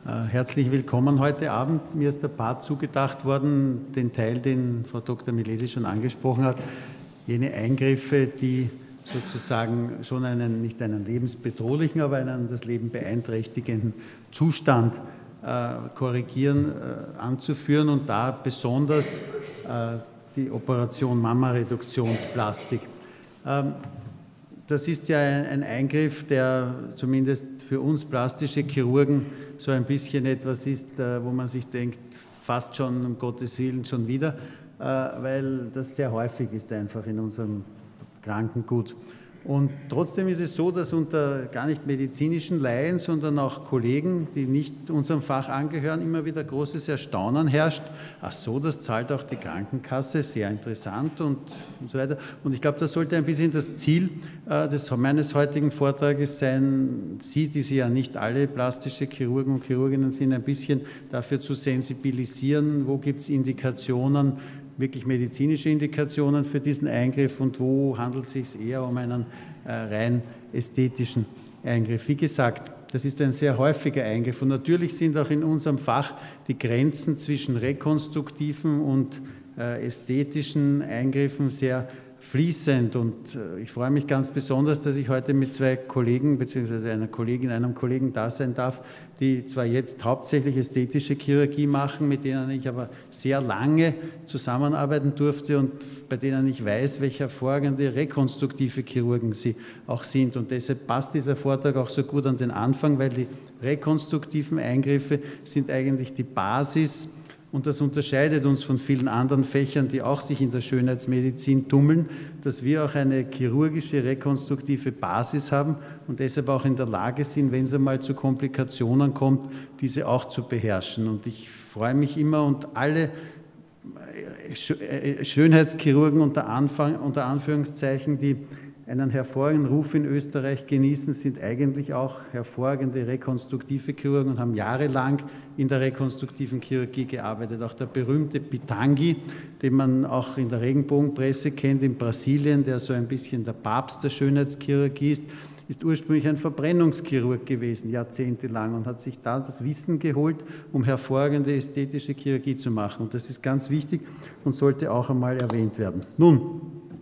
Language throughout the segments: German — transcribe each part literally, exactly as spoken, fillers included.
Herzlich willkommen heute Abend. Mir ist der Part zugedacht worden, den Teil, den Frau Doktor Milesi schon angesprochen hat, jene Eingriffe, die sozusagen schon einen, nicht einen lebensbedrohlichen, aber einen das Leben beeinträchtigenden Zustand äh, korrigieren, äh, anzuführen und da besonders äh, die Operation Mammareduktionsplastik. Ähm, Das ist ja ein Eingriff, der zumindest für uns plastische Chirurgen so ein bisschen etwas ist, wo man sich denkt, fast schon um Gottes Willen schon wieder, weil das sehr häufig ist einfach in unserem Krankengut. Und trotzdem ist es so, dass unter gar nicht medizinischen Laien, sondern auch Kollegen, die nicht unserem Fach angehören, immer wieder großes Erstaunen herrscht. Ach so, das zahlt auch die Krankenkasse, sehr interessant und, und so weiter. Und ich glaube, das sollte ein bisschen das Ziel äh, des, meines heutigen Vortrages sein, Sie, die Sie ja nicht alle plastische Chirurgen und Chirurginnen sind, ein bisschen dafür zu sensibilisieren, wo gibt es Indikationen, wirklich medizinische Indikationen für diesen Eingriff und wo handelt es sich eher um einen äh, rein ästhetischen Eingriff. Wie gesagt, das ist ein sehr häufiger Eingriff und natürlich sind auch in unserem Fach die Grenzen zwischen rekonstruktiven und äh, ästhetischen Eingriffen sehr fließend und äh, ich freue mich ganz besonders, dass ich heute mit zwei Kollegen bzw. einer Kollegin, einem Kollegen da sein darf, die zwar jetzt hauptsächlich ästhetische Chirurgie machen, mit denen ich aber sehr lange zusammenarbeiten durfte und bei denen ich weiß, welche hervorragende rekonstruktive Chirurgen sie auch sind. Und deshalb passt dieser Vortrag auch so gut an den Anfang, weil die rekonstruktiven Eingriffe sind eigentlich die Basis. Und das unterscheidet uns von vielen anderen Fächern, die auch sich in der Schönheitsmedizin tummeln, dass wir auch eine chirurgische, rekonstruktive Basis haben und deshalb auch in der Lage sind, wenn es einmal zu Komplikationen kommt, diese auch zu beherrschen. Und ich freue mich immer und alle Schönheitschirurgen unter, Anfang, unter Anführungszeichen, die einen hervorragenden Ruf in Österreich genießen, sind eigentlich auch hervorragende rekonstruktive Chirurgen und haben jahrelang in der rekonstruktiven Chirurgie gearbeitet. Auch der berühmte Pitanguy, den man auch in der Regenbogenpresse kennt, in Brasilien, der so ein bisschen der Papst der Schönheitschirurgie ist, ist ursprünglich ein Verbrennungschirurg gewesen, jahrzehntelang, und hat sich da das Wissen geholt, um hervorragende ästhetische Chirurgie zu machen. Und das ist ganz wichtig und sollte auch einmal erwähnt werden. Nun,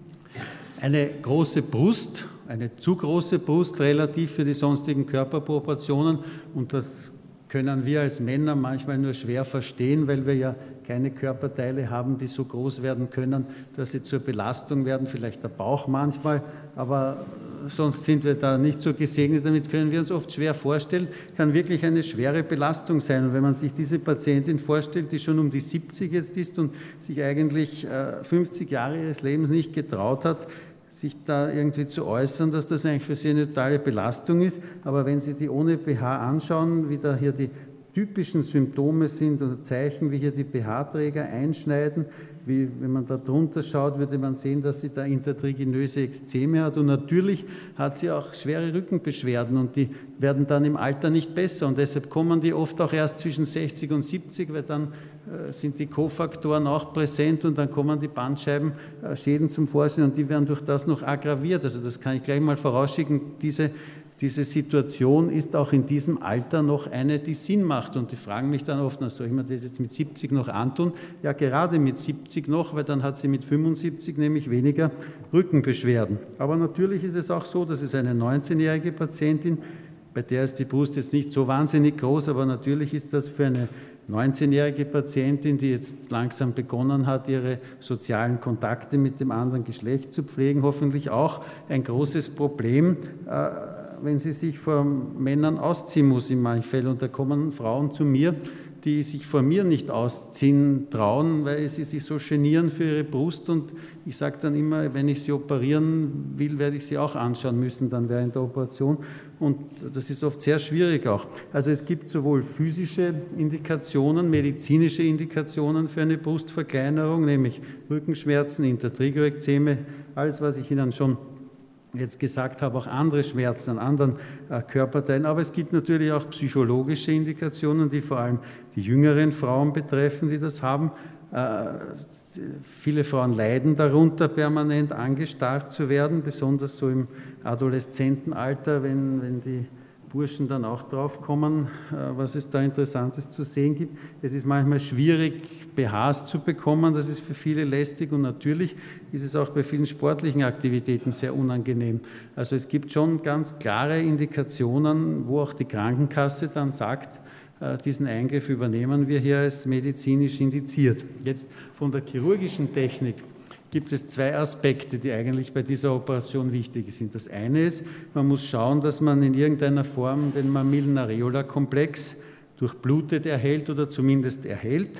eine große Brust, eine zu große Brust relativ für die sonstigen Körperproportionen, und das können wir als Männer manchmal nur schwer verstehen, weil wir ja keine Körperteile haben, die so groß werden können, dass sie zur Belastung werden, vielleicht der Bauch manchmal, aber sonst sind wir da nicht so gesegnet, damit können wir uns oft schwer vorstellen, kann wirklich eine schwere Belastung sein. Und wenn man sich diese Patientin vorstellt, die schon um die siebzig jetzt ist und sich eigentlich fünfzig Jahre ihres Lebens nicht getraut hat, sich da irgendwie zu äußern, dass das eigentlich für sie eine totale Belastung ist. Aber wenn Sie die ohne B H anschauen, wie da hier die typischen Symptome sind oder Zeichen, wie hier die B H-Träger einschneiden, wie, wenn man da drunter schaut, würde man sehen, dass sie da intertriginöse Ekzeme hat und natürlich hat sie auch schwere Rückenbeschwerden und die werden dann im Alter nicht besser und deshalb kommen die oft auch erst zwischen sechzig und siebzig, weil dann äh, sind die Kofaktoren auch präsent und dann kommen die Bandscheibenschäden zum Vorschein und die werden durch das noch aggraviert. Also das kann ich gleich mal vorausschicken, diese Diese Situation ist auch in diesem Alter noch eine, die Sinn macht. Und die fragen mich dann oft, na, soll ich mir das jetzt mit siebzig noch antun? Ja, gerade mit siebzig noch, weil dann hat sie mit fünfundsiebzig nämlich weniger Rückenbeschwerden. Aber natürlich ist es auch so, dass es eine neunzehnjährige Patientin, bei der ist die Brust jetzt nicht so wahnsinnig groß, aber natürlich ist das für eine neunzehnjährige Patientin, die jetzt langsam begonnen hat, ihre sozialen Kontakte mit dem anderen Geschlecht zu pflegen, hoffentlich auch ein großes Problem, wenn sie sich vor Männern ausziehen muss in manchen Fällen. Und da kommen Frauen zu mir, die sich vor mir nicht ausziehen trauen, weil sie sich so genieren für ihre Brust. Und ich sage dann immer, wenn ich sie operieren will, werde ich sie auch anschauen müssen dann während der Operation. Und das ist oft sehr schwierig auch. Also es gibt sowohl physische Indikationen, medizinische Indikationen für eine Brustverkleinerung, nämlich Rückenschmerzen, Intertrigo-Ekzeme, alles, was ich Ihnen schon jetzt gesagt habe, auch andere Schmerzen an anderen äh, Körperteilen. Aber es gibt natürlich auch psychologische Indikationen, die vor allem die jüngeren Frauen betreffen, die das haben. Äh, viele Frauen leiden darunter, permanent angestarrt zu werden, besonders so im Adoleszentenalter, wenn, wenn die Burschen dann auch drauf kommen, was es da Interessantes zu sehen gibt. Es ist manchmal schwierig, B Hs zu bekommen, das ist für viele lästig und natürlich ist es auch bei vielen sportlichen Aktivitäten sehr unangenehm. Also es gibt schon ganz klare Indikationen, wo auch die Krankenkasse dann sagt, diesen Eingriff übernehmen wir hier als medizinisch indiziert. Jetzt von der chirurgischen Technik gibt es zwei Aspekte, die eigentlich bei dieser Operation wichtig sind. Das eine ist, man muss schauen, dass man in irgendeiner Form den Mamillen-Areola-Komplex durchblutet erhält oder zumindest erhält.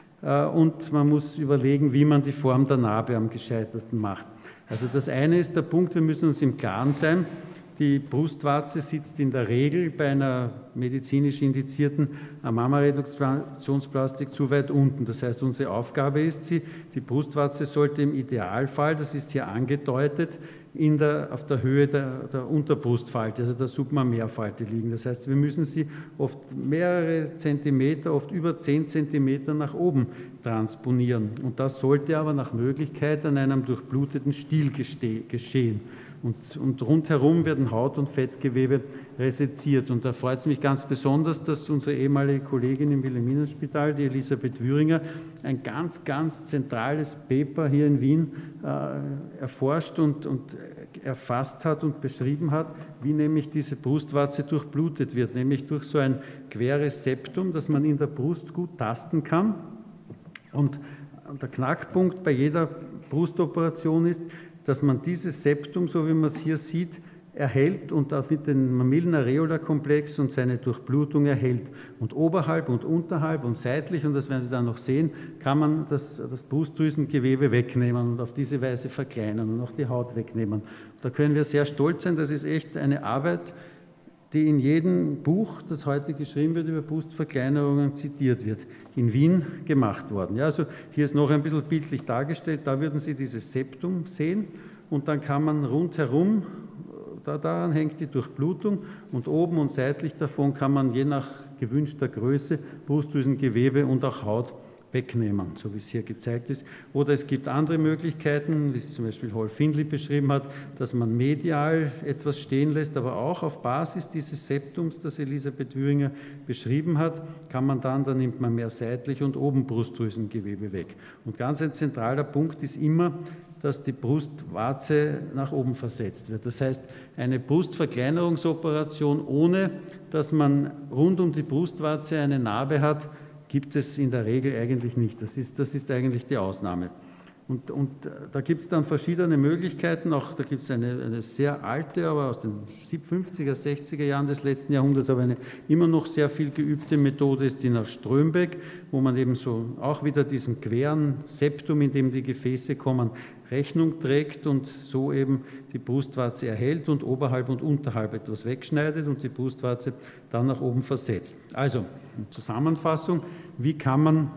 Und man muss überlegen, wie man die Form der Narbe am gescheitersten macht. Also das eine ist der Punkt, wir müssen uns im Klaren sein, die Brustwarze sitzt in der Regel bei einer medizinisch indizierten Mammareduktionsplastik zu weit unten. Das heißt, unsere Aufgabe ist sie, die Brustwarze sollte im Idealfall, das ist hier angedeutet, in der, auf der Höhe der, der Unterbrustfalte, also der Submamärfalte liegen. Das heißt, wir müssen sie oft mehrere Zentimeter, oft über zehn Zentimeter nach oben transponieren. Und das sollte aber nach Möglichkeit an einem durchbluteten Stiel geschehen. Und, und rundherum werden Haut- und Fettgewebe reseziert. Und da freut es mich ganz besonders, dass unsere ehemalige Kollegin im Wilhelminenspital, die Elisabeth Wühringer, ein ganz, ganz zentrales Paper hier in Wien äh, erforscht und, und erfasst hat und beschrieben hat, wie nämlich diese Brustwarze durchblutet wird, nämlich durch so ein queres Septum, das man in der Brust gut tasten kann. Und der Knackpunkt bei jeder Brustoperation ist, dass man dieses Septum, so wie man es hier sieht, erhält und auch mit dem Mamillen-Areola-Komplex und seine Durchblutung erhält. Und oberhalb und unterhalb und seitlich, und das werden Sie dann noch sehen, kann man das, das Brustdrüsengewebe wegnehmen und auf diese Weise verkleinern und auch die Haut wegnehmen. Da können wir sehr stolz sein, das ist echt eine Arbeit, die in jedem Buch, das heute geschrieben wird über Brustverkleinerungen, zitiert wird, in Wien gemacht worden. Ja, also hier ist noch ein bisschen bildlich dargestellt, da würden Sie dieses Septum sehen und dann kann man rundherum, da, daran hängt die Durchblutung und oben und seitlich davon kann man je nach gewünschter Größe Brustdrüsengewebe und auch Haut wegnehmen, so wie es hier gezeigt ist. Oder es gibt andere Möglichkeiten, wie es zum Beispiel Hall Findlay beschrieben hat, dass man medial etwas stehen lässt, aber auch auf Basis dieses Septums, das Elisabeth Wühringer beschrieben hat, kann man dann, dann nimmt man mehr seitlich und oben Brustdrüsengewebe weg. Und ganz ein zentraler Punkt ist immer, dass die Brustwarze nach oben versetzt wird. Das heißt, eine Brustverkleinerungsoperation, ohne dass man rund um die Brustwarze eine Narbe hat, gibt es in der Regel eigentlich nicht. Das ist, das ist eigentlich die Ausnahme. Und, und da gibt es dann verschiedene Möglichkeiten. Auch da gibt es eine, eine sehr alte, aber aus den fünfziger, sechziger Jahren des letzten Jahrhunderts, aber eine immer noch sehr viel geübte Methode ist die nach Strömbeck, wo man eben so auch wieder diesem queren Septum, in dem die Gefäße kommen, Rechnung trägt und so eben die Brustwarze erhält und oberhalb und unterhalb etwas wegschneidet und die Brustwarze dann nach oben versetzt. Also, in Zusammenfassung, wie kann man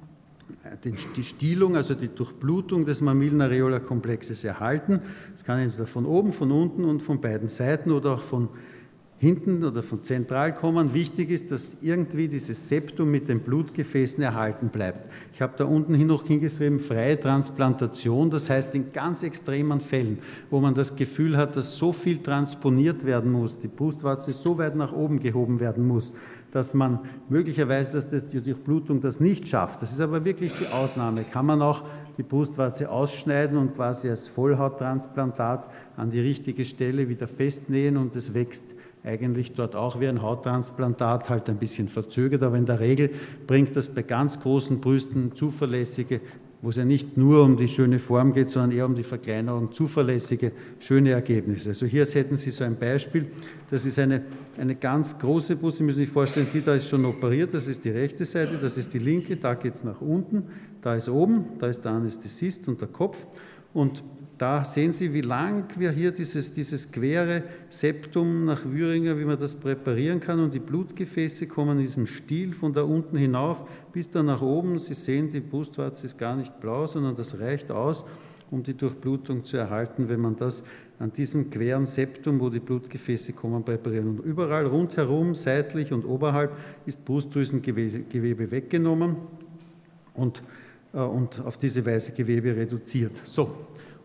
die Stielung, also die Durchblutung des Mamillen-Areola-Komplexes erhalten? Das kann entweder von oben, von unten und von beiden Seiten oder auch von hinten oder von zentral kommen. Wichtig ist, dass irgendwie dieses Septum mit den Blutgefäßen erhalten bleibt. Ich habe da unten hin noch hingeschrieben, freie Transplantation, das heißt in ganz extremen Fällen, wo man das Gefühl hat, dass so viel transponiert werden muss, die Brustwarze so weit nach oben gehoben werden muss, dass man möglicherweise, dass das die Durchblutung das nicht schafft. Das ist aber wirklich die Ausnahme. Kann man auch die Brustwarze ausschneiden und quasi als Vollhauttransplantat an die richtige Stelle wieder festnähen und es wächst eigentlich dort auch wie ein Hauttransplantat, halt ein bisschen verzögert, aber in der Regel bringt das bei ganz großen Brüsten zuverlässige, wo es ja nicht nur um die schöne Form geht, sondern eher um die Verkleinerung, zuverlässige, schöne Ergebnisse. Also hier hätten Sie so ein Beispiel, das ist eine, eine ganz große Brust, Sie müssen sich vorstellen, die da ist schon operiert, das ist die rechte Seite, das ist die linke, da geht es nach unten, da ist oben, da ist der Anästhesist und der Kopf und da sehen Sie, wie lang wir hier dieses, dieses quere Septum nach Wühringer, wie man das präparieren kann und die Blutgefäße kommen in diesem Stiel von da unten hinauf bis da nach oben. Sie sehen, die Brustwarze ist gar nicht blau, sondern das reicht aus, um die Durchblutung zu erhalten, wenn man das an diesem queren Septum, wo die Blutgefäße kommen, präparieren. Und überall rundherum, seitlich und oberhalb, ist Brustdrüsengewebe weggenommen und, äh, und auf diese Weise Gewebe reduziert. So.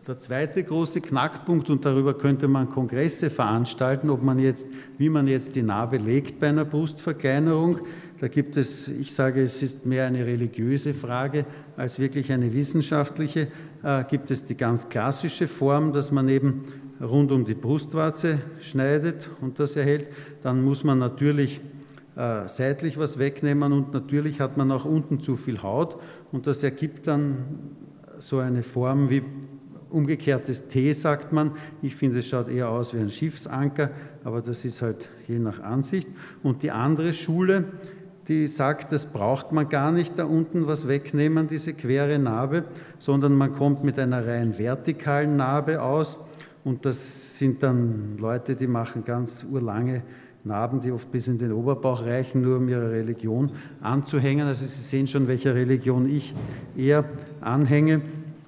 Der zweite große Knackpunkt, und darüber könnte man Kongresse veranstalten, ob man jetzt, wie man jetzt die Narbe legt bei einer Brustverkleinerung. Da gibt es, ich sage, es ist mehr eine religiöse Frage als wirklich eine wissenschaftliche. Äh, gibt es die ganz klassische Form, dass man eben rund um die Brustwarze schneidet und das erhält. Dann muss man natürlich äh, seitlich was wegnehmen und natürlich hat man auch unten zu viel Haut und das ergibt dann so eine Form wie umgekehrtes T, sagt man. Ich finde, es schaut eher aus wie ein Schiffsanker, aber das ist halt je nach Ansicht. Und die andere Schule, die sagt, das braucht man gar nicht, da unten was wegnehmen, diese quere Narbe, sondern man kommt mit einer rein vertikalen Narbe aus und das sind dann Leute, die machen ganz urlange Narben, die oft bis in den Oberbauch reichen, nur um ihre Religion anzuhängen. Also Sie sehen schon, welcher Religion ich eher anhänge.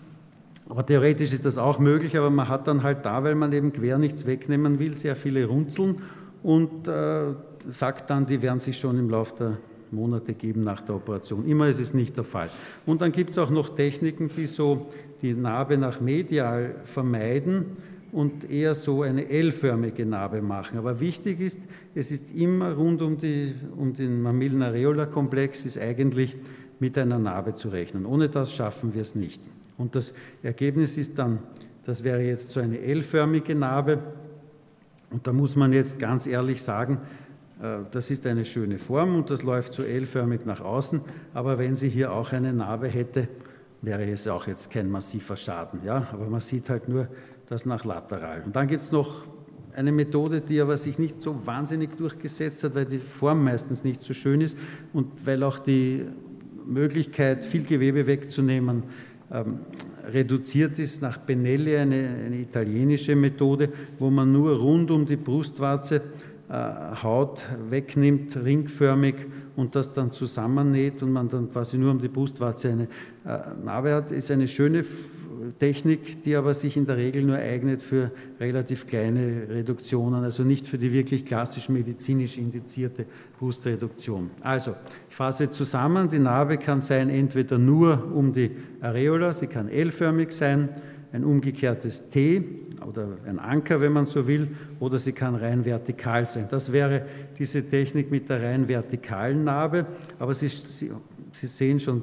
Aber theoretisch ist das auch möglich, aber man hat dann halt da, weil man eben quer nichts wegnehmen will, sehr viele Runzeln und äh, sagt dann, die werden sich schon im Laufe der Monate geben nach der Operation. Immer ist es nicht der Fall. Und dann gibt es auch noch Techniken, die so die Narbe nach medial vermeiden und eher so eine L-förmige Narbe machen. Aber wichtig ist, es ist immer rund um, die, um den Mamillen-Areola-Komplex ist eigentlich mit einer Narbe zu rechnen. Ohne das schaffen wir es nicht. Und das Ergebnis ist dann, das wäre jetzt so eine L-förmige Narbe. Und da muss man jetzt ganz ehrlich sagen, das ist eine schöne Form und das läuft so L-förmig nach außen. Aber wenn sie hier auch eine Narbe hätte, wäre es auch jetzt kein massiver Schaden. Ja? Aber man sieht halt nur das nach lateral. Und dann gibt es noch eine Methode, die aber sich nicht so wahnsinnig durchgesetzt hat, weil die Form meistens nicht so schön ist und weil auch die Möglichkeit, viel Gewebe wegzunehmen, ähm, reduziert ist nach Benelli, eine, eine italienische Methode, wo man nur rund um die Brustwarze äh, Haut wegnimmt, ringförmig und das dann zusammennäht und man dann quasi nur um die Brustwarze eine äh, Narbe hat, ist eine schöne Technik, die aber sich in der Regel nur eignet für relativ kleine Reduktionen, also nicht für die wirklich klassisch medizinisch indizierte Brustreduktion. Also, ich fasse zusammen, die Narbe kann sein entweder nur um die Areola, sie kann L-förmig sein, ein umgekehrtes T oder ein Anker, wenn man so will, oder sie kann rein vertikal sein. Das wäre diese Technik mit der rein vertikalen Narbe, aber Sie, Sie, Sie, sehen, schon,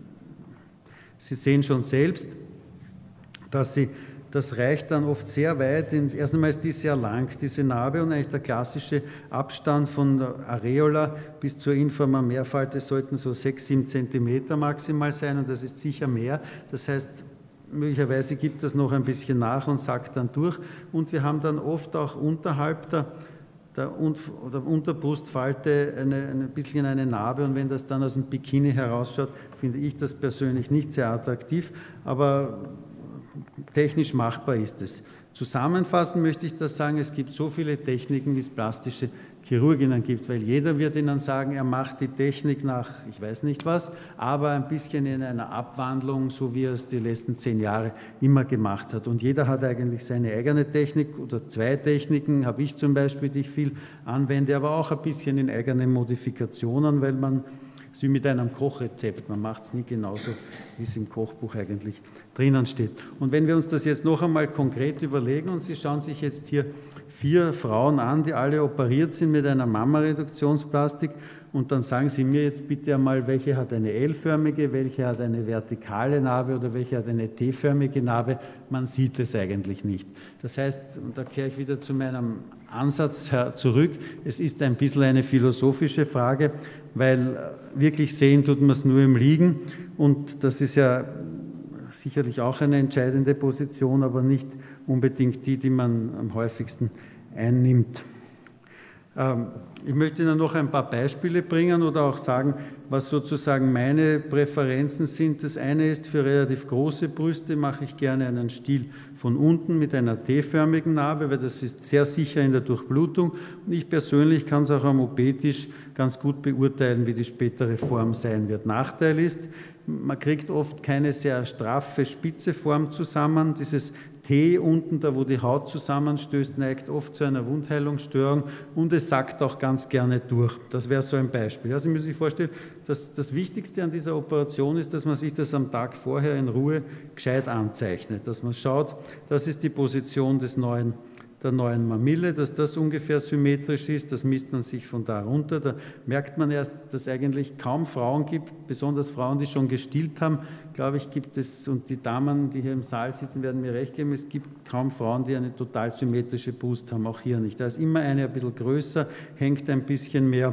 Sie sehen schon selbst, dass sie, das reicht dann oft sehr weit. Erst einmal ist die sehr lang, diese Narbe, und eigentlich der klassische Abstand von der Areola bis zur Inframammärfalte sollten so sechs, sieben Zentimeter maximal sein und das ist sicher mehr. Das heißt, möglicherweise gibt das noch ein bisschen nach und sackt dann durch und wir haben dann oft auch unterhalb der, der, oder Unterbrustfalte eine, ein bisschen eine Narbe und wenn das dann aus dem Bikini herausschaut, finde ich das persönlich nicht sehr attraktiv, aber technisch machbar ist es. Zusammenfassend möchte ich das sagen, es gibt so viele Techniken, wie es plastische Chirurginnen gibt, weil jeder wird Ihnen sagen, er macht die Technik nach, ich weiß nicht was, aber ein bisschen in einer Abwandlung, so wie er es die letzten zehn Jahre immer gemacht hat. Und jeder hat eigentlich seine eigene Technik oder zwei Techniken, habe ich zum Beispiel, die ich viel anwende, aber auch ein bisschen in eigenen Modifikationen, weil man es ist wie mit einem Kochrezept, man macht es nie genauso, wie es im Kochbuch eigentlich drinnen steht. Und wenn wir uns das jetzt noch einmal konkret überlegen und Sie schauen sich jetzt hier vier Frauen an, die alle operiert sind mit einer Mammareduktionsplastik und dann sagen Sie mir jetzt bitte einmal, welche hat eine L-förmige, welche hat eine vertikale Narbe oder welche hat eine T-förmige Narbe, man sieht es eigentlich nicht. Das heißt, und da kehre ich wieder zu meinem Ansatz zurück, es ist ein bisschen eine philosophische Frage, weil wirklich sehen tut man es nur im Liegen und das ist ja sicherlich auch eine entscheidende Position, aber nicht unbedingt die, die man am häufigsten einnimmt. Ich möchte Ihnen noch ein paar Beispiele bringen oder auch sagen, was sozusagen meine Präferenzen sind. Das eine ist, für relativ große Brüste mache ich gerne einen Stiel von unten mit einer T-förmigen Narbe, weil das ist sehr sicher in der Durchblutung. Und ich persönlich kann es auch am O P-Tisch ganz gut beurteilen, wie die spätere Form sein wird. Nachteil ist, man kriegt oft keine sehr straffe, spitze Form zusammen. Dieses T unten, da wo die Haut zusammenstößt, neigt oft zu einer Wundheilungsstörung und es sackt auch ganz gerne durch. Das wäre so ein Beispiel. Also Sie müssen sich vorstellen, dass das Wichtigste an dieser Operation ist, dass man sich das am Tag vorher in Ruhe gescheit anzeichnet, dass man schaut, das ist die Position des neuen der neuen Mamille, dass das ungefähr symmetrisch ist, das misst man sich von da runter. Da merkt man erst, dass es eigentlich kaum Frauen gibt, besonders Frauen, die schon gestillt haben, glaube ich, gibt es, und die Damen, die hier im Saal sitzen, werden mir recht geben, es gibt kaum Frauen, die eine total symmetrische Brust haben, auch hier nicht. Da ist immer eine ein bisschen größer, hängt ein bisschen mehr,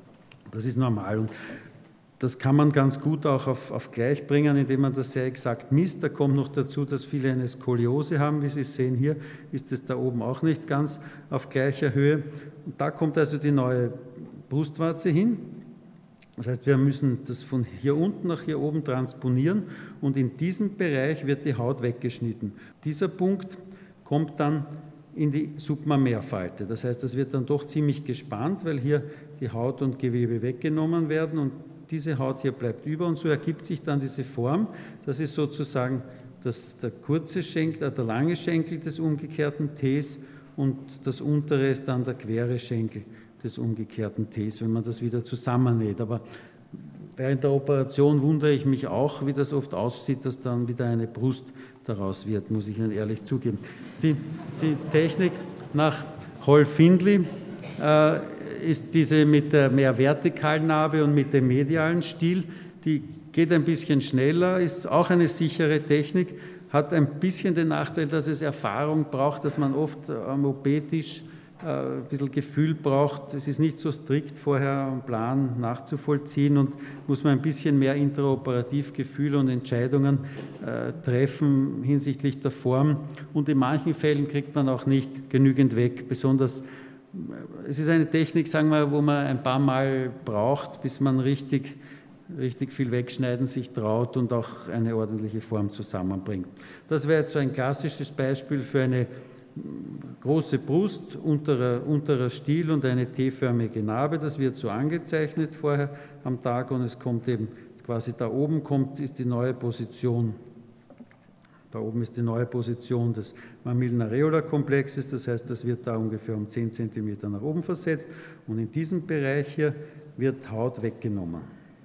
das ist normal. Und das kann man ganz gut auch auf, auf gleich bringen, indem man das sehr exakt misst. Da kommt noch dazu, dass viele eine Skoliose haben. Wie Sie sehen, hier ist es da oben auch nicht ganz auf gleicher Höhe. Und da kommt also die neue Brustwarze hin. Das heißt, wir müssen das von hier unten nach hier oben transponieren und in diesem Bereich wird die Haut weggeschnitten. Dieser Punkt kommt dann in die Submammärfalte. Das heißt, das wird dann doch ziemlich gespannt, weil hier die Haut und Gewebe weggenommen werden und diese Haut hier bleibt über und so ergibt sich dann diese Form. Das ist sozusagen das, der kurze Schenkel, der lange Schenkel des umgekehrten Ts und das untere ist dann der quere Schenkel des umgekehrten Ts, wenn man das wieder zusammennäht. Aber während der Operation wundere ich mich auch, wie das oft aussieht, dass dann wieder eine Brust daraus wird, muss ich Ihnen ehrlich zugeben. Die, die Technik nach Hall-Findlay äh, ist diese mit der mehr vertikalen Narbe und mit dem medialen Stiel, die geht ein bisschen schneller, ist auch eine sichere Technik, hat ein bisschen den Nachteil, dass es Erfahrung braucht, dass man oft am O P-Tisch äh, ein bisschen Gefühl braucht. Es ist nicht so strikt vorher am Plan nachzuvollziehen und muss man ein bisschen mehr intraoperativ-Gefühl und Entscheidungen äh, treffen hinsichtlich der Form. Und in manchen Fällen kriegt man auch nicht genügend weg, besonders es ist eine Technik, sagen wir, wo man ein paar Mal braucht, bis man richtig, richtig viel wegschneiden sich traut und auch eine ordentliche Form zusammenbringt. Das wäre jetzt so ein klassisches Beispiel für eine große Brust, unterer, unterer Stiel und eine T-förmige Narbe. Das wird so angezeichnet vorher am Tag und es kommt eben quasi da oben kommt, ist die neue Position. Da oben ist die neue Position des Mamillen-Areola-Komplexes, das heißt, das wird da ungefähr um zehn Zentimeter nach oben versetzt und in diesem Bereich hier wird Haut weggenommen.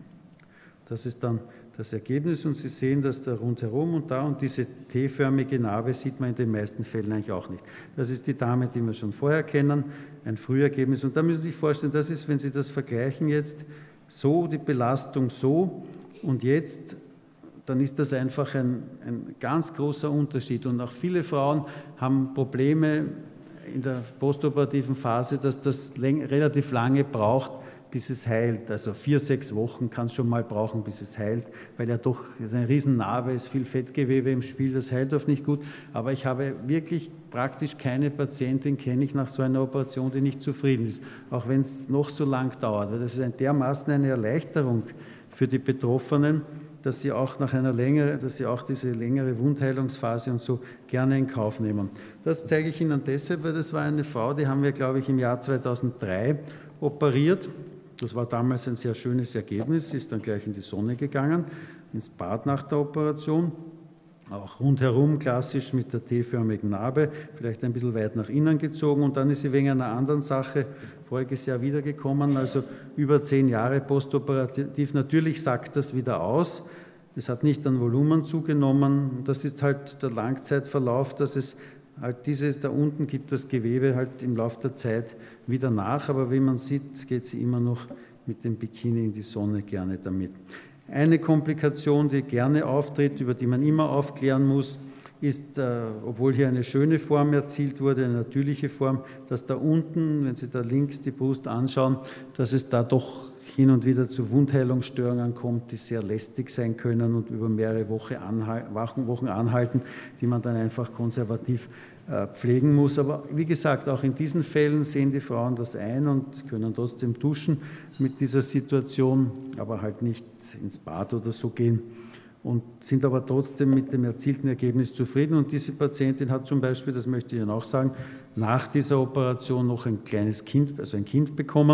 Das ist dann das Ergebnis und Sie sehen, dass da rundherum und da und diese T-förmige Narbe sieht man in den meisten Fällen eigentlich auch nicht. Das ist die Dame, die wir schon vorher kennen, ein Frühergebnis und da müssen Sie sich vorstellen, das ist, wenn Sie das vergleichen jetzt, so die Belastung so und jetzt dann ist das einfach ein, ein ganz großer Unterschied. Und auch viele Frauen haben Probleme in der postoperativen Phase, dass das relativ lange braucht, bis es heilt. Also vier, sechs Wochen kann es schon mal brauchen, bis es heilt, weil ja doch ist eine Riesennarbe, ist viel Fettgewebe im Spiel, das heilt oft nicht gut. Aber ich habe wirklich praktisch keine Patientin, kenne ich nach so einer Operation, die nicht zufrieden ist, auch wenn es noch so lang dauert. Weil das ist ein, dermaßen eine Erleichterung für die Betroffenen, dass sie auch nach einer längeren, dass sie auch diese längere Wundheilungsphase und so gerne in Kauf nehmen. Das zeige ich Ihnen deshalb, weil das war eine Frau, die haben wir, glaube ich, im Jahr zweitausenddrei operiert. Das war damals ein sehr schönes Ergebnis. Sie ist dann gleich in die Sonne gegangen, ins Bad nach der Operation. Auch rundherum klassisch mit der T-förmigen Narbe, vielleicht ein bisschen weit nach innen gezogen und dann ist sie wegen einer anderen Sache voriges Jahr wiedergekommen, also über zehn Jahre postoperativ. Natürlich sackt das wieder aus, es hat nicht an Volumen zugenommen, das ist halt der Langzeitverlauf, dass es halt dieses, da unten gibt das Gewebe halt im Laufe der Zeit wieder nach, aber wie man sieht, geht sie immer noch mit dem Bikini in die Sonne gerne damit. Eine Komplikation, die gerne auftritt, über die man immer aufklären muss, ist, äh, obwohl hier eine schöne Form erzielt wurde, eine natürliche Form, dass da unten, wenn Sie da links die Brust anschauen, dass es da doch hin und wieder zu Wundheilungsstörungen kommt, die sehr lästig sein können und über mehrere Wochen anhalten, Wochen anhalten, die man dann einfach konservativ äh, pflegen muss. Aber wie gesagt, auch in diesen Fällen sehen die Frauen das ein und können trotzdem duschen mit dieser Situation, aber halt nicht ins Bad oder so gehen und sind aber trotzdem mit dem erzielten Ergebnis zufrieden. Und diese Patientin hat zum Beispiel, das möchte ich Ihnen auch sagen, nach dieser Operation noch ein kleines Kind, also ein Kind bekommen.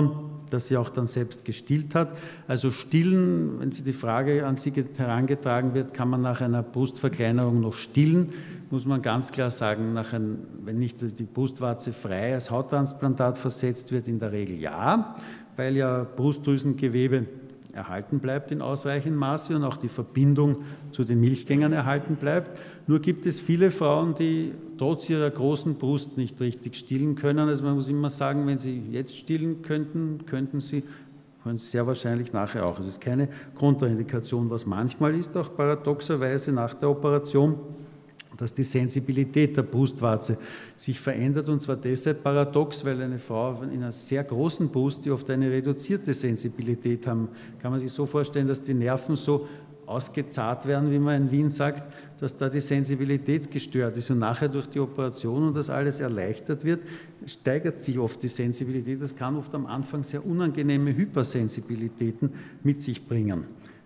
das sie auch dann selbst gestillt hat. Also stillen, wenn Sie die Frage an Sie herangetragen wird, kann man nach einer Brustverkleinerung noch stillen, muss man ganz klar sagen, nach ein, wenn nicht die Brustwarze frei als Hauttransplantat versetzt wird, in der Regel ja, weil ja Brustdrüsengewebe erhalten bleibt in ausreichendem Maße und auch die Verbindung zu den Milchgängern erhalten bleibt. Nur gibt es viele Frauen, die trotz ihrer großen Brust nicht richtig stillen können. Also man muss immer sagen, wenn sie jetzt stillen könnten, könnten sie, können sie sehr wahrscheinlich nachher auch. Es ist keine Kontraindikation, was manchmal ist, auch paradoxerweise nach der Operation, dass die Sensibilität der Brustwarze sich verändert, und zwar deshalb paradox, weil eine Frau in einer sehr großen Brust, die oft eine reduzierte Sensibilität haben, kann man sich so vorstellen, dass die Nerven so ausgezahrt werden, wie man in Wien sagt, dass da die Sensibilität gestört ist und nachher durch die Operation und das alles erleichtert wird, steigert sich oft die Sensibilität. Das kann oft am Anfang sehr unangenehme Hypersensibilitäten mit sich bringen.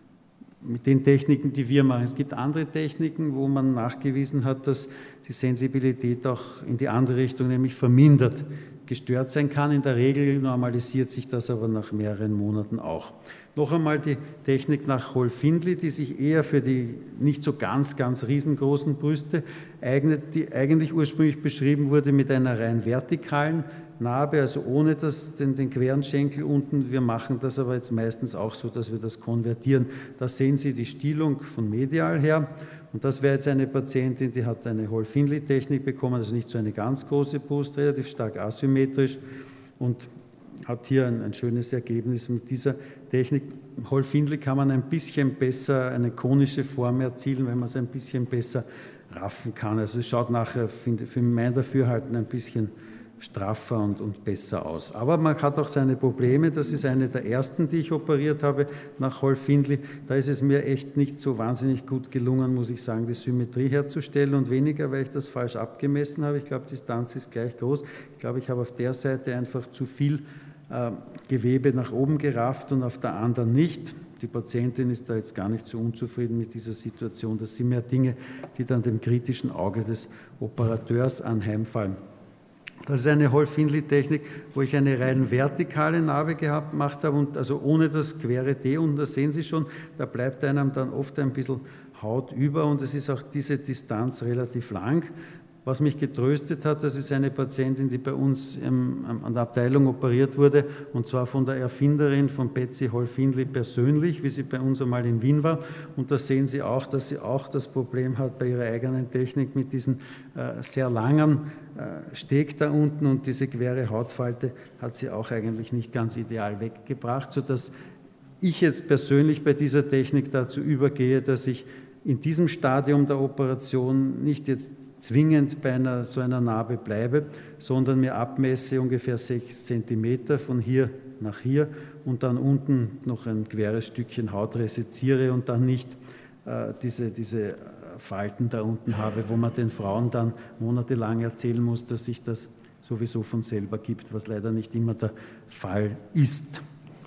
Mit den Techniken, die wir machen. Es gibt andere Techniken, wo man nachgewiesen hat, dass die Sensibilität auch in die andere Richtung, nämlich vermindert, gestört sein kann. In der Regel normalisiert sich das aber nach mehreren Monaten auch. Noch einmal die Technik nach Hall-Findlay, die sich eher für die nicht so ganz, ganz riesengroßen Brüste eignet, die eigentlich ursprünglich beschrieben wurde mit einer rein vertikalen Narbe, also ohne das, den, den queren Schenkel unten. Wir machen das aber jetzt meistens auch so, dass wir das konvertieren. Da sehen Sie die Stielung von medial her. Und das wäre jetzt eine Patientin, die hat eine Hall-Findlay-Technik bekommen, also nicht so eine ganz große Brust, relativ stark asymmetrisch und hat hier ein, ein schönes Ergebnis mit dieser Technik. Hall-Findlay kann man ein bisschen besser eine konische Form erzielen, wenn man es ein bisschen besser raffen kann. Also es schaut nachher für mein Dafürhalten ein bisschen straffer und, und besser aus. Aber man hat auch seine Probleme. Das ist eine der ersten, die ich operiert habe nach Hall-Findlay. Da ist es mir echt nicht so wahnsinnig gut gelungen, muss ich sagen, die Symmetrie herzustellen und weniger, weil ich das falsch abgemessen habe. Ich glaube, die Distanz ist gleich groß. Ich glaube, ich habe auf der Seite einfach zu viel äh, Gewebe nach oben gerafft und auf der anderen nicht. Die Patientin ist da jetzt gar nicht so unzufrieden mit dieser Situation. Das sind mehr Dinge, die dann dem kritischen Auge des Operateurs anheimfallen. Das ist eine Hall-Findlay-Technik, wo ich eine rein vertikale Narbe gehabt, gemacht habe, und also ohne das quere D. Und da sehen Sie schon, da bleibt einem dann oft ein bisschen Haut über und es ist auch diese Distanz relativ lang. Was mich getröstet hat, das ist eine Patientin, die bei uns im, an der Abteilung operiert wurde, und zwar von der Erfinderin von Betsy Hall-Findlay persönlich, wie sie bei uns einmal in Wien war. Und da sehen Sie auch, dass sie auch das Problem hat bei ihrer eigenen Technik mit diesen äh, sehr langen äh, Steg da unten, und diese quere Hautfalte hat sie auch eigentlich nicht ganz ideal weggebracht, sodass ich jetzt persönlich bei dieser Technik dazu übergehe, dass ich in diesem Stadium der Operation nicht jetzt zwingend bei einer, so einer Narbe bleibe, sondern mir abmesse ungefähr sechs Zentimeter von hier nach hier und dann unten noch ein queres Stückchen Haut resiziere und dann nicht äh, diese, diese Falten da unten habe, wo man den Frauen dann monatelang erzählen muss, dass sich das sowieso von selber gibt, was leider nicht immer der Fall ist.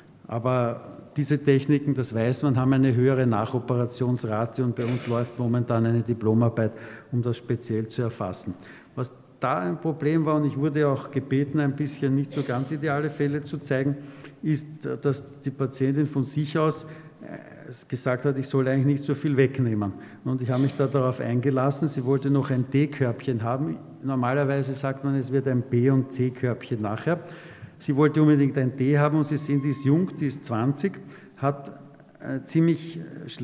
Aber diese Techniken, das weiß man, haben eine höhere Nachoperationsrate, und bei uns läuft momentan eine Diplomarbeit, um das speziell zu erfassen. Was da ein Problem war, und ich wurde auch gebeten, ein bisschen nicht so ganz ideale Fälle zu zeigen, ist, dass die Patientin von sich aus gesagt hat, ich soll eigentlich nicht so viel wegnehmen. Und ich habe mich da darauf eingelassen, sie wollte noch ein D-Körbchen haben. Normalerweise sagt man, es wird ein B- und C-Körbchen nachher. Sie wollte unbedingt ein D haben, und Sie sehen, die ist jung, die ist zwanzig, hat äh, ziemlich,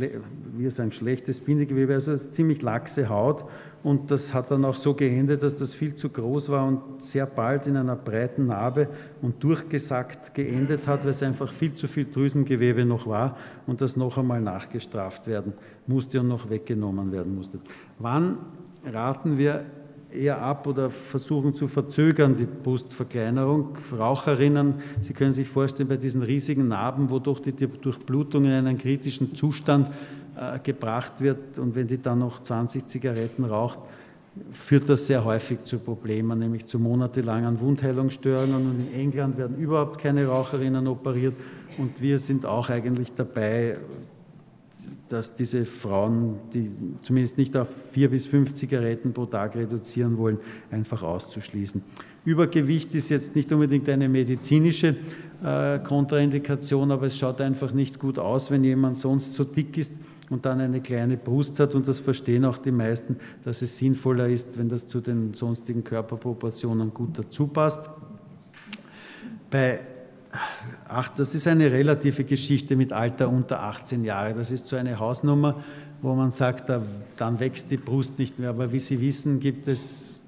wie sagen, schlechtes Bindegewebe, also ziemlich laxe Haut, und das hat dann auch so geendet, dass das viel zu groß war und sehr bald in einer breiten Narbe und durchgesackt geendet hat, weil es einfach viel zu viel Drüsengewebe noch war und das noch einmal nachgestraft werden musste und noch weggenommen werden musste. Wann raten wir eher ab oder versuchen zu verzögern, die Brustverkleinerung? Raucherinnen, Sie können sich vorstellen, bei diesen riesigen Narben, wodurch die Durchblutung in einen kritischen Zustand äh, gebracht wird, und wenn die dann noch zwanzig Zigaretten raucht, führt das sehr häufig zu Problemen, nämlich zu monatelangen Wundheilungsstörungen. Und in England werden überhaupt keine Raucherinnen operiert, und wir sind auch eigentlich dabei, dass diese Frauen, die zumindest nicht auf vier bis fünf Zigaretten pro Tag reduzieren wollen, einfach auszuschließen. Übergewicht ist jetzt nicht unbedingt eine medizinische äh, Kontraindikation, aber es schaut einfach nicht gut aus, wenn jemand sonst so dick ist und dann eine kleine Brust hat, und das verstehen auch die meisten, dass es sinnvoller ist, wenn das zu den sonstigen Körperproportionen gut dazu passt. Bei, ach, das ist eine relative Geschichte mit Alter unter achtzehn Jahre. Das ist so eine Hausnummer, wo man sagt, da, dann wächst die Brust nicht mehr. Aber wie Sie wissen, gibt es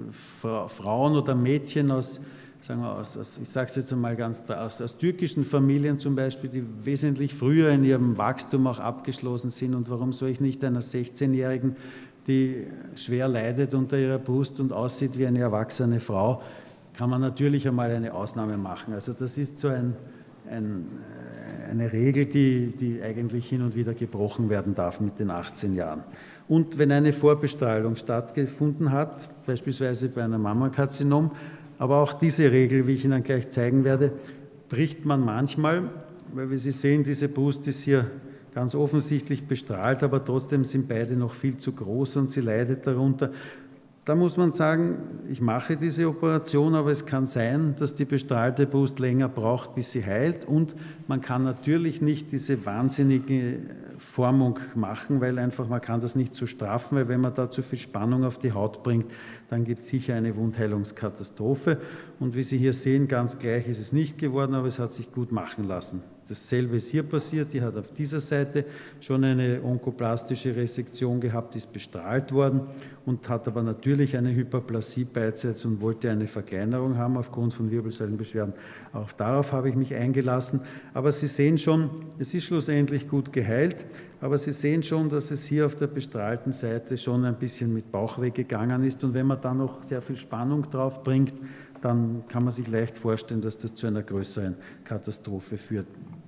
Frauen oder Mädchen aus, sagen wir, aus, aus ich sage es jetzt einmal ganz, aus, aus türkischen Familien zum Beispiel, die wesentlich früher in ihrem Wachstum auch abgeschlossen sind. Und warum soll ich nicht einer sechzehnjährigen, die schwer leidet unter ihrer Brust und aussieht wie eine erwachsene Frau, kann man natürlich einmal eine Ausnahme machen. Also das ist so ein, ein, eine Regel, die, die eigentlich hin und wieder gebrochen werden darf mit den achtzehn Jahren. Und wenn eine Vorbestrahlung stattgefunden hat, beispielsweise bei einem Mammakarzinom, aber auch diese Regel, wie ich Ihnen gleich zeigen werde, bricht man manchmal, weil wie Sie sehen, diese Brust ist hier ganz offensichtlich bestrahlt, aber trotzdem sind beide noch viel zu groß und sie leidet darunter. Da muss man sagen, ich mache diese Operation, aber es kann sein, dass die bestrahlte Brust länger braucht, bis sie heilt, und man kann natürlich nicht diese wahnsinnige Formung machen, weil einfach man kann das nicht so straffen, weil wenn man da zu viel Spannung auf die Haut bringt, dann gibt es sicher eine Wundheilungskatastrophe. Und wie Sie hier sehen, ganz gleich ist es nicht geworden, aber es hat sich gut machen lassen. Dasselbe ist hier passiert, die hat auf dieser Seite schon eine onkoplastische Resektion gehabt, ist bestrahlt worden und hat aber natürlich eine Hyperplasie beidseitig und wollte eine Verkleinerung haben aufgrund von Wirbelsäulenbeschwerden. Auch darauf habe ich mich eingelassen. Aber Sie sehen schon, es ist schlussendlich gut geheilt, aber Sie sehen schon, dass es hier auf der bestrahlten Seite schon ein bisschen mit Bauchweh gegangen ist, und wenn man da noch sehr viel Spannung drauf bringt, dann kann man sich leicht vorstellen, dass das zu einer größeren Katastrophe führt.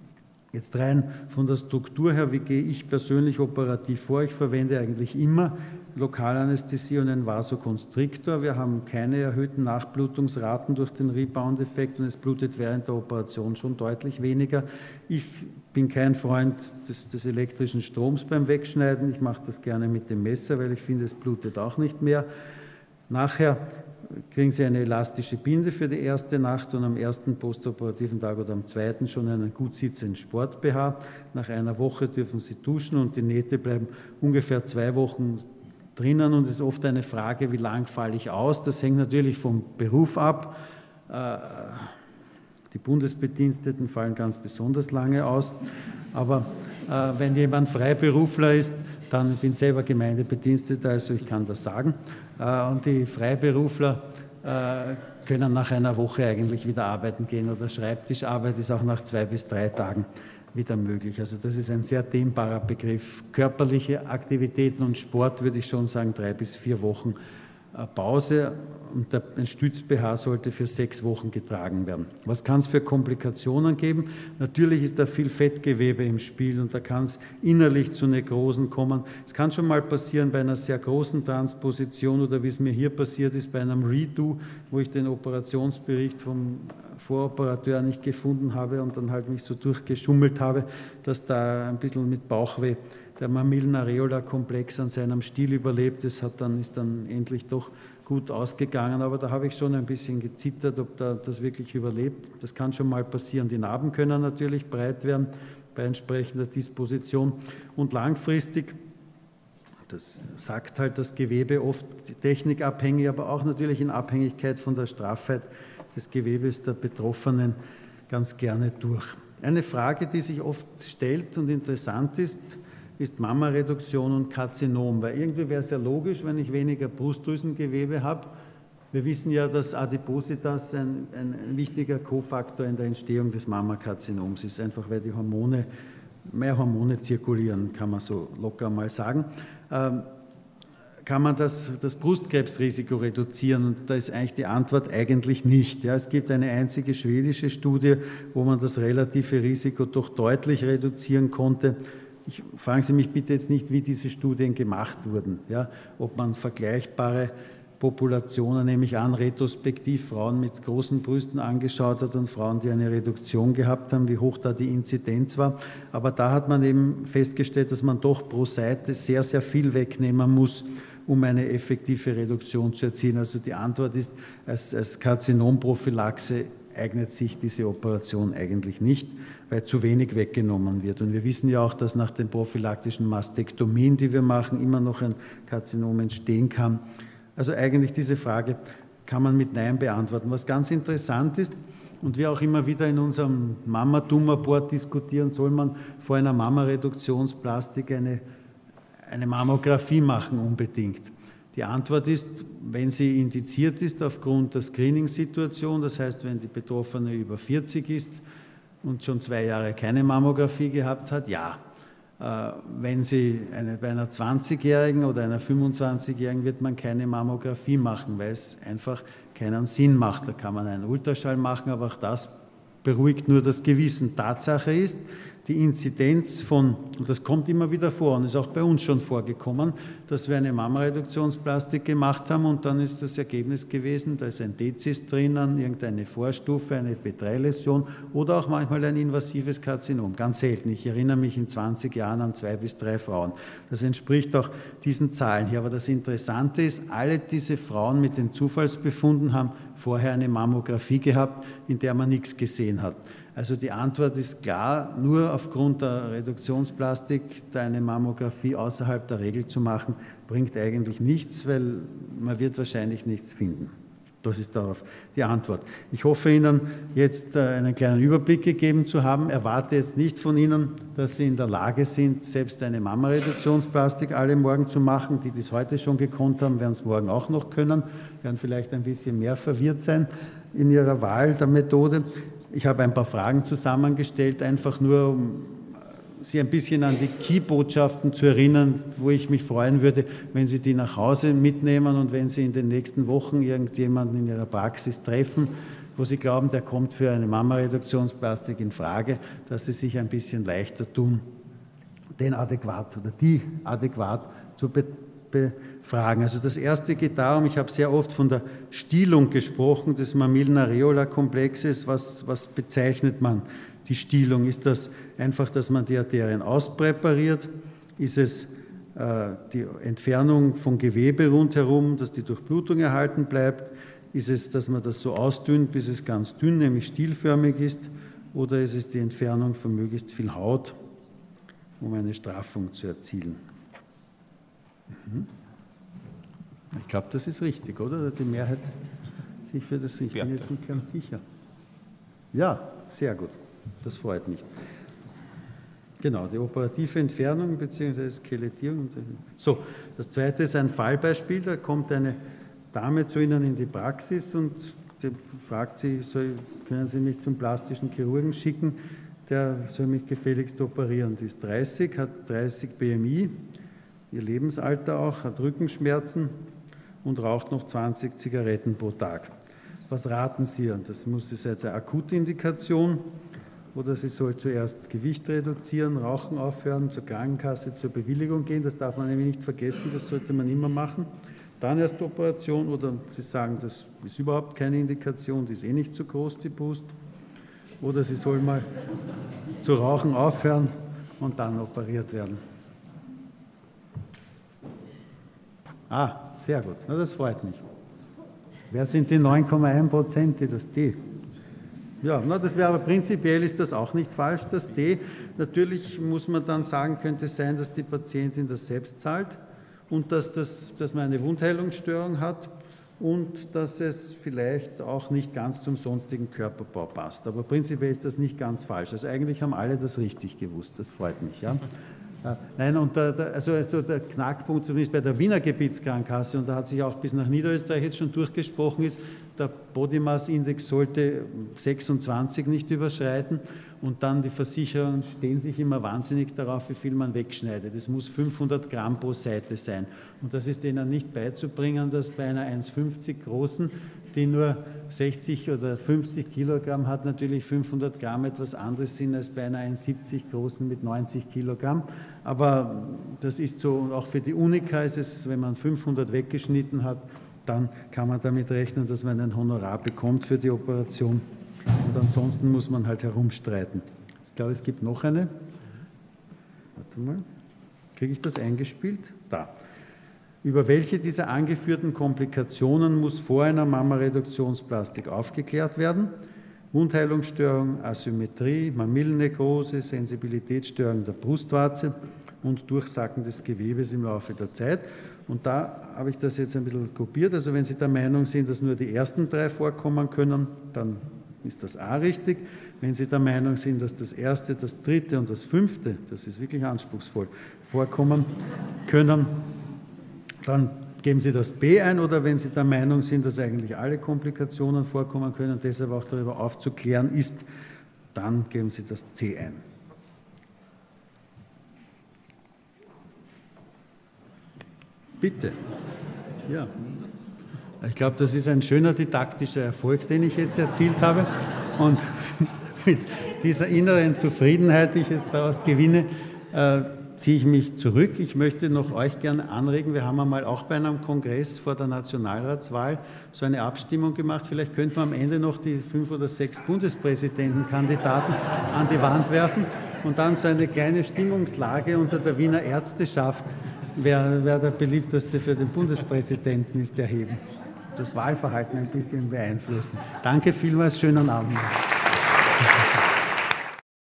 Jetzt rein von der Struktur her, wie gehe ich persönlich operativ vor? Ich verwende eigentlich immer Lokalanästhesie und einen Vasokonstriktor. Wir haben keine erhöhten Nachblutungsraten durch den Rebound-Effekt und es blutet während der Operation schon deutlich weniger. Ich bin kein Freund des, des elektrischen Stroms beim Wegschneiden. Ich mache das gerne mit dem Messer, weil ich finde, es blutet auch nicht mehr. Nachher kriegen Sie eine elastische Binde für die erste Nacht und am ersten postoperativen Tag oder am zweiten schon einen gut sitzenden Sport-B H. Nach einer Woche dürfen Sie duschen und die Nähte bleiben ungefähr zwei Wochen drinnen, und es ist oft eine Frage, wie lang falle ich aus. Das hängt natürlich vom Beruf ab. Die Bundesbediensteten fallen ganz besonders lange aus, aber wenn jemand Freiberufler ist, dann ich bin selber Gemeindebediensteter, also ich kann das sagen. Und die Freiberufler können nach einer Woche eigentlich wieder arbeiten gehen, oder Schreibtischarbeit ist auch nach zwei bis drei Tagen wieder möglich. Also das ist ein sehr dehnbarer Begriff. Körperliche Aktivitäten und Sport würde ich schon sagen, drei bis vier Wochen Pause, und ein Stütz-B H sollte für sechs Wochen getragen werden. Was kann es für Komplikationen geben? Natürlich ist da viel Fettgewebe im Spiel und da kann es innerlich zu Nekrosen kommen. Es kann schon mal passieren bei einer sehr großen Transposition oder wie es mir hier passiert ist bei einem Redo, wo ich den Operationsbericht vom Voroperateur nicht gefunden habe und dann halt mich so durchgeschummelt habe, dass da ein bisschen mit Bauchweh der Mamillen-Areola-Komplex an seinem Stiel überlebt. Das hat dann, ist dann endlich doch gut ausgegangen, aber da habe ich schon ein bisschen gezittert, ob da das wirklich überlebt. Das kann schon mal passieren. Die Narben können natürlich breit werden bei entsprechender Disposition und langfristig, das sagt halt das Gewebe oft technikabhängig, aber auch natürlich in Abhängigkeit von der Straffheit des Gewebes der Betroffenen ganz gerne durch. Eine Frage, die sich oft stellt und interessant ist, ist Mammareduktion und Karzinom, weil irgendwie wäre es ja logisch, wenn ich weniger Brustdrüsengewebe habe. Wir wissen ja, dass Adipositas ein, ein, ein wichtiger Kofaktor in der Entstehung des Mammakarzinoms ist, einfach weil die Hormone, mehr Hormone zirkulieren, kann man so locker mal sagen. Ähm, kann man das, das Brustkrebsrisiko reduzieren? Und da ist eigentlich die Antwort eigentlich nicht. Ja, es gibt eine einzige schwedische Studie, wo man das relative Risiko doch deutlich reduzieren konnte. Ich, fragen Sie mich bitte jetzt nicht, wie diese Studien gemacht wurden, ja, ob man vergleichbare Populationen, nehme ich an, retrospektiv Frauen mit großen Brüsten angeschaut hat und Frauen, die eine Reduktion gehabt haben, wie hoch da die Inzidenz war. Aber da hat man eben festgestellt, dass man doch pro Seite sehr, sehr viel wegnehmen muss, um eine effektive Reduktion zu erzielen. Also die Antwort ist, als, als Karzinomprophylaxe eignet sich diese Operation eigentlich nicht, weil zu wenig weggenommen wird. Und wir wissen ja auch, dass nach den prophylaktischen Mastektomien, die wir machen, immer noch ein Karzinom entstehen kann. Also eigentlich diese Frage kann man mit Nein beantworten. Was ganz interessant ist und wir auch immer wieder in unserem Mama-Tumor-Board diskutieren, soll man vor einer Mammareduktionsplastik eine, eine Mammographie machen unbedingt. Die Antwort ist, wenn sie indiziert ist aufgrund der Screening-Situation, das heißt, wenn die Betroffene über vierzig ist und schon zwei Jahre keine Mammographie gehabt hat, ja. Wenn sie eine, bei einer zwanzigjährigen oder einer fünfundzwanzigjährigen wird man keine Mammographie machen, weil es einfach keinen Sinn macht. Da kann man einen Ultraschall machen, aber auch das beruhigt nur das Gewissen. Tatsache ist, die Inzidenz von, und das kommt immer wieder vor und ist auch bei uns schon vorgekommen, dass wir eine Mammareduktionsplastik gemacht haben und dann ist das Ergebnis gewesen, da ist ein Dezis drinnen, irgendeine Vorstufe, eine B drei Läsion oder auch manchmal ein invasives Karzinom, ganz selten. Ich erinnere mich in zwanzig Jahren an zwei bis drei Frauen. Das entspricht auch diesen Zahlen hier. Aber das Interessante ist, alle diese Frauen mit den Zufallsbefunden haben vorher eine Mammographie gehabt, in der man nichts gesehen hat. Also die Antwort ist klar, nur aufgrund der Reduktionsplastik eine Mammographie außerhalb der Regel zu machen, bringt eigentlich nichts, weil man wird wahrscheinlich nichts finden. Das ist darauf die Antwort. Ich hoffe, Ihnen jetzt einen kleinen Überblick gegeben zu haben. Erwarte jetzt nicht von Ihnen, dass Sie in der Lage sind, selbst eine Mammareduktionsplastik alle morgen zu machen. Die, die es heute schon gekonnt haben, werden es morgen auch noch können, werden vielleicht ein bisschen mehr verwirrt sein in ihrer Wahl der Methode. Ich habe ein paar Fragen zusammengestellt, einfach nur, um Sie ein bisschen an die Key-Botschaften zu erinnern, wo ich mich freuen würde, wenn Sie die nach Hause mitnehmen und wenn Sie in den nächsten Wochen irgendjemanden in Ihrer Praxis treffen, wo Sie glauben, der kommt für eine Mammareduktionsplastik in Frage, dass Sie sich ein bisschen leichter tun, den adäquat oder die adäquat zu befragen. Also das erste geht darum, ich habe sehr oft von der Stielung gesprochen des Mamillen-Areola-Komplexes. Was, was bezeichnet man die Stielung? Ist das einfach, dass man die Arterien auspräpariert? Ist es äh, die Entfernung von Gewebe rundherum, dass die Durchblutung erhalten bleibt? Ist es, dass man das so ausdünnt, bis es ganz dünn, nämlich stielförmig ist? Oder ist es die Entfernung von möglichst viel Haut, um eine Straffung zu erzielen? Mhm. Ich glaube, das ist richtig, oder? Die Mehrheit sich für das richtig. Ich bin jetzt nicht ganz sicher. Ja, sehr gut. Das freut mich. Genau, die operative Entfernung bzw. Skelettierung. So, das zweite ist ein Fallbeispiel. Da kommt eine Dame zu Ihnen in die Praxis und die fragt Sie, soll, können Sie mich zum plastischen Chirurgen schicken? Der soll mich gefälligst operieren. Die ist dreißig, hat dreißig B M I, ihr Lebensalter auch, hat Rückenschmerzen und raucht noch zwanzig Zigaretten pro Tag. Was raten Sie? Und das muss ist jetzt eine Akutindikation oder sie soll zuerst Gewicht reduzieren, Rauchen aufhören, zur Krankenkasse, zur Bewilligung gehen. Das darf man nämlich nicht vergessen, das sollte man immer machen. Dann erst Operation oder Sie sagen, das ist überhaupt keine Indikation, die ist eh nicht so groß, die Brust. Oder sie soll mal zu rauchen aufhören und dann operiert werden. Ah, sehr gut, na, das freut mich. Wer sind die neun Komma eins Prozent, die das D? Ja, na, das wäre aber prinzipiell ist das auch nicht falsch, das D. Natürlich muss man dann sagen, könnte es sein, dass die Patientin das selbst zahlt und dass, das, dass man eine Wundheilungsstörung hat und dass es vielleicht auch nicht ganz zum sonstigen Körperbau passt. Aber prinzipiell ist das nicht ganz falsch. Also eigentlich haben alle das richtig gewusst, das freut mich. Ja. Nein, und der, der, also, also der Knackpunkt zumindest bei der Wiener Gebietskrankenkasse, und da hat sich auch bis nach Niederösterreich jetzt schon durchgesprochen, ist, der Body Mass Index sollte sechsundzwanzig nicht überschreiten und dann die Versicherungen stehen sich immer wahnsinnig darauf, wie viel man wegschneidet. Es muss fünfhundert Gramm pro Seite sein und das ist denen nicht beizubringen, dass bei einer eins fünfzig großen, die nur sechzig oder fünfzig Kilogramm hat, natürlich fünfhundert Gramm etwas anderes sind als bei einer eins siebzig großen mit neunzig Kilogramm. Aber das ist so, und auch für die Unika ist es, wenn man fünfhundert weggeschnitten hat, dann kann man damit rechnen, dass man ein Honorar bekommt für die Operation. Und ansonsten muss man halt herumstreiten. Ich glaube, es gibt noch eine. Warte mal, kriege ich das eingespielt? Da. Über welche dieser angeführten Komplikationen muss vor einer Mammareduktionsplastik aufgeklärt werden? Wundheilungsstörung, Asymmetrie, Mamillennekrose, Sensibilitätsstörung der Brustwarze und Durchsacken des Gewebes im Laufe der Zeit. Und da habe ich das jetzt ein bisschen kopiert. Also wenn Sie der Meinung sind, dass nur die ersten drei vorkommen können, dann ist das A richtig. Wenn Sie der Meinung sind, dass das erste, das dritte und das fünfte, das ist wirklich anspruchsvoll, vorkommen können, dann geben Sie das B ein, oder wenn Sie der Meinung sind, dass eigentlich alle Komplikationen vorkommen können und deshalb auch darüber aufzuklären ist, dann geben Sie das C ein. Bitte. Ja. Ich glaube, das ist ein schöner didaktischer Erfolg, den ich jetzt erzielt habe. Und mit dieser inneren Zufriedenheit, die ich jetzt daraus gewinne, äh, ziehe ich mich zurück. Ich möchte noch euch gerne anregen, wir haben einmal auch bei einem Kongress vor der Nationalratswahl so eine Abstimmung gemacht. Vielleicht könnten wir am Ende noch die fünf oder sechs Bundespräsidentenkandidaten an die Wand werfen und dann so eine kleine Stimmungslage unter der Wiener Ärzteschaft, wer, wer der beliebteste für den Bundespräsidenten ist, erheben. Das Wahlverhalten ein bisschen beeinflussen. Danke vielmals, schönen Abend.